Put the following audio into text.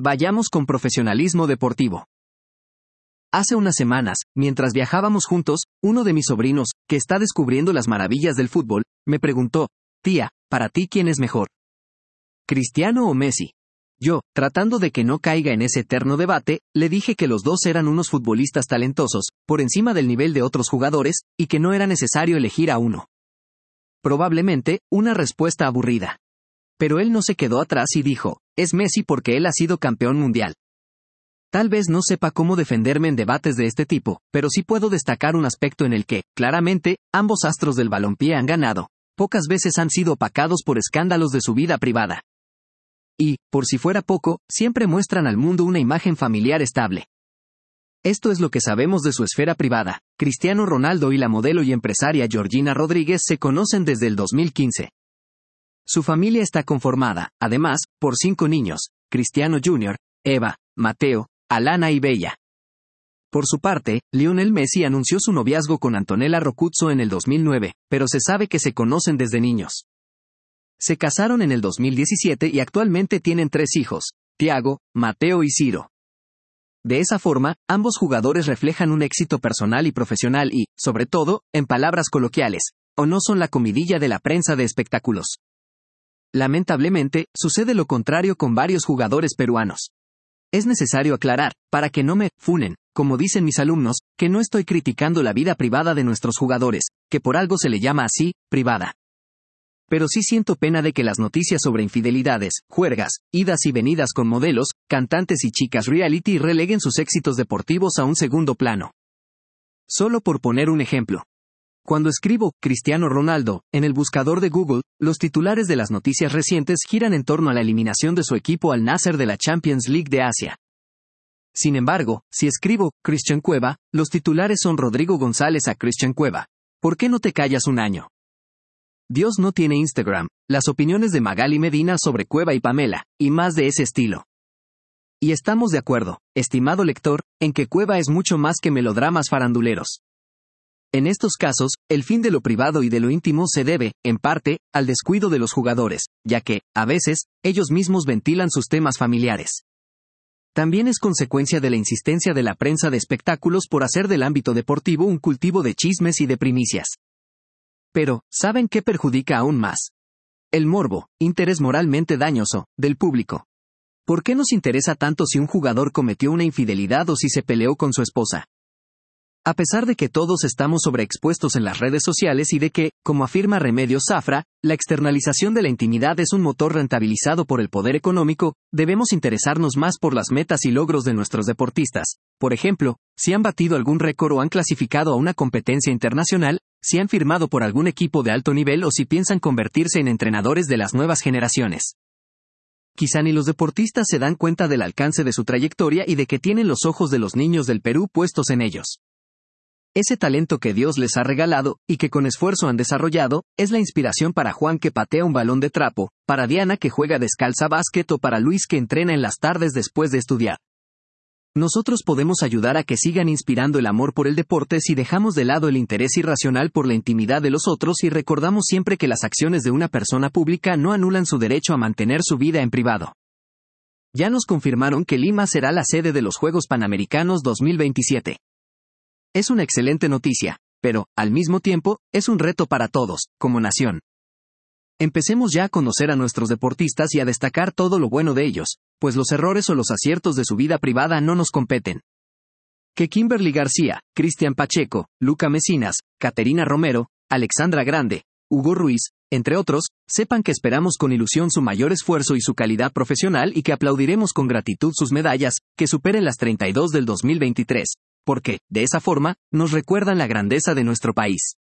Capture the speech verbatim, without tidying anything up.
Vayamos con profesionalismo deportivo. Hace unas semanas, mientras viajábamos juntos, uno de mis sobrinos, que está descubriendo las maravillas del fútbol, me preguntó, tía, ¿para ti quién es mejor? ¿Cristiano o Messi? Yo, tratando de que no caiga en ese eterno debate, le dije que los dos eran unos futbolistas talentosos, por encima del nivel de otros jugadores, y que no era necesario elegir a uno. Probablemente, una respuesta aburrida. Pero él no se quedó atrás y dijo, es Messi porque él ha sido campeón mundial. Tal vez no sepa cómo defenderme en debates de este tipo, pero sí puedo destacar un aspecto en el que, claramente, ambos astros del balompié han ganado. Pocas veces han sido opacados por escándalos de su vida privada. Y, por si fuera poco, siempre muestran al mundo una imagen familiar estable. Esto es lo que sabemos de su esfera privada. Cristiano Ronaldo y la modelo y empresaria Georgina Rodríguez se conocen desde el dos mil quince. Su familia está conformada, además, por cinco niños: Cristiano junior, Eva, Mateo, Alana y Bella. Por su parte, Lionel Messi anunció su noviazgo con Antonella Roccuzzo en el dos mil nueve, pero se sabe que se conocen desde niños. Se casaron en el dos mil diecisiete y actualmente tienen tres hijos: Thiago, Mateo y Ciro. De esa forma, ambos jugadores reflejan un éxito personal y profesional y, sobre todo, en palabras coloquiales, o no son la comidilla de la prensa de espectáculos. Lamentablemente, sucede lo contrario con varios jugadores peruanos. Es necesario aclarar, para que no me funen, como dicen mis alumnos, que no estoy criticando la vida privada de nuestros jugadores, que por algo se le llama así, privada. Pero sí siento pena de que las noticias sobre infidelidades, juergas, idas y venidas con modelos, cantantes y chicas reality releguen sus éxitos deportivos a un segundo plano. Solo por poner un ejemplo. Cuando escribo Cristiano Ronaldo en el buscador de Google, los titulares de las noticias recientes giran en torno a la eliminación de su equipo Al Nassr de la Champions League de Asia. Sin embargo, si escribo Christian Cueva, los titulares son Rodrigo González a Christian Cueva. ¿Por qué no te callas un año? Dios no tiene Instagram, las opiniones de Magali Medina sobre Cueva y Pamela, y más de ese estilo. Y estamos de acuerdo, estimado lector, en que Cueva es mucho más que melodramas faranduleros. En estos casos, el fin de lo privado y de lo íntimo se debe, en parte, al descuido de los jugadores, ya que, a veces, ellos mismos ventilan sus temas familiares. También es consecuencia de la insistencia de la prensa de espectáculos por hacer del ámbito deportivo un cultivo de chismes y de primicias. Pero, ¿saben qué perjudica aún más? El morbo, interés moralmente dañoso, del público. ¿Por qué nos interesa tanto si un jugador cometió una infidelidad o si se peleó con su esposa? A pesar de que todos estamos sobreexpuestos en las redes sociales y de que, como afirma Remedios Zafra, la externalización de la intimidad es un motor rentabilizado por el poder económico, debemos interesarnos más por las metas y logros de nuestros deportistas. Por ejemplo, si han batido algún récord o han clasificado a una competencia internacional, si han firmado por algún equipo de alto nivel o si piensan convertirse en entrenadores de las nuevas generaciones. Quizá ni los deportistas se dan cuenta del alcance de su trayectoria y de que tienen los ojos de los niños del Perú puestos en ellos. Ese talento que Dios les ha regalado, y que con esfuerzo han desarrollado, es la inspiración para Juan que patea un balón de trapo, para Diana que juega descalza básquet o para Luis que entrena en las tardes después de estudiar. Nosotros podemos ayudar a que sigan inspirando el amor por el deporte si dejamos de lado el interés irracional por la intimidad de los otros y recordamos siempre que las acciones de una persona pública no anulan su derecho a mantener su vida en privado. Ya nos confirmaron que Lima será la sede de los Juegos Panamericanos dos mil veintisiete. Es una excelente noticia, pero, al mismo tiempo, es un reto para todos, como nación. Empecemos ya a conocer a nuestros deportistas y a destacar todo lo bueno de ellos, pues los errores o los aciertos de su vida privada no nos competen. Que Kimberly García, Cristian Pacheco, Luca Mesinas, Caterina Romero, Alexandra Grande, Hugo Ruiz, entre otros, sepan que esperamos con ilusión su mayor esfuerzo y su calidad profesional y que aplaudiremos con gratitud sus medallas, que superen las treinta y dos del dos mil veintitrés. Porque, de esa forma, nos recuerdan la grandeza de nuestro país.